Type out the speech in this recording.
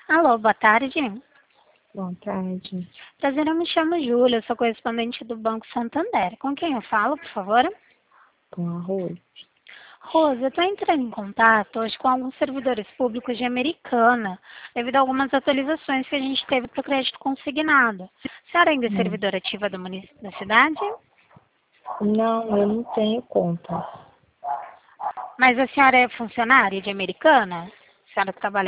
Alô, boa tarde. Boa tarde. Prazer, eu me chamo Júlia, eu sou correspondente do Banco Santander. Com quem eu falo, por favor? Com arroz. Rosa, eu estou entrando em contato hoje com alguns servidores públicos de Americana, devido a algumas atualizações que a gente teve para o crédito consignado. A senhora ainda é servidora ativa do município da cidade? Não, eu não tenho conta. Mas a senhora é funcionária de Americana? A senhora trabalha